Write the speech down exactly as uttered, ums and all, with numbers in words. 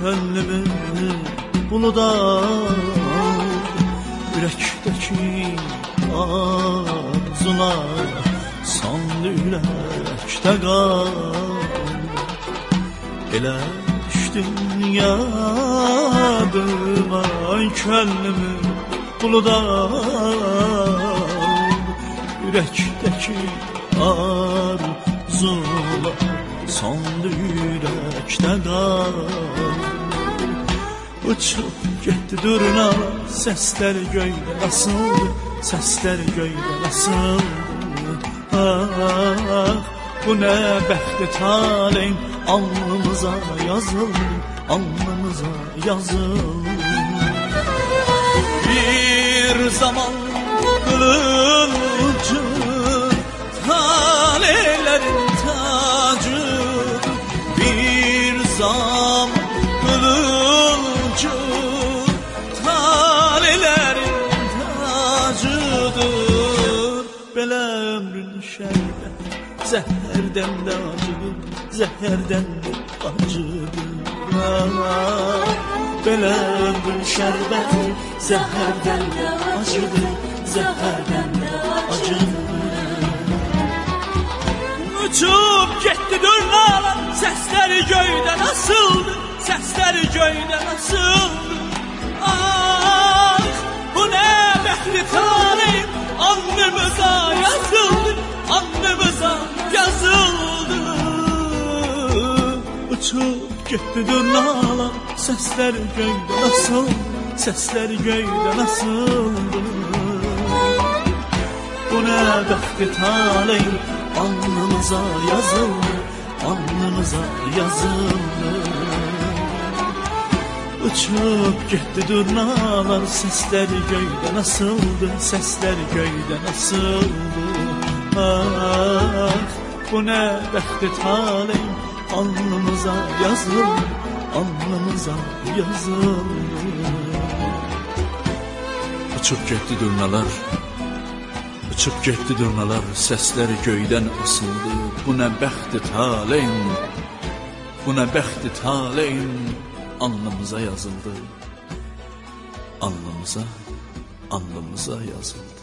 könlümü buluda ürəkdəki arzular sandı ürəkdə qal. Elə düşdün yadıma könlümü buluda ürəkdəki arzular sandı ürəkdə qal. Uçup getdi durnalar, səslər göydə nasıldı, səslər göydə nasıldı. Ah, bu nə bəxti taleyim, alnımıza yazıldı, alnımıza yazıldı. Bir zaman kılıncı, taleylerin tacı, bir zaman kılıncı, taleylerin tacıdır. Belə ömrün şərbət, zəhərdən də acıdır, zəhərdən də acıdır. Belə ömrün şərbət, zəhərdən də acıdır, zəhərdən də acıdır. Uçub getdi durnalar, səsləri göydə nasıldı, səsləri göydə nasıldı. Ah, bu nə bəxti taleyim, alnımıza yazıldı, alnımıza yazıldı. Uçub getdi durnalar, səsləri göydə nasıldı, səsləri göydə nasıldı. Bu nə bəxti taleyim, alnımıza yazıldı, alnımıza yazıldı. Uçup getdi durnalar, səsləri göydə nasıldı, səsləri göydə nasıldı. Ah, bu nə bəxti taleyim, alnımıza yazıldı, alnımıza yazıldı. Uçup getdi durnalar, uçup getdi durnalar, səsləri göydən asıldı. Bu nə bəxti taleyim, bu nə bəxti taleyim, alnımıza yazıldı, alnımıza, alnımıza yazıldı.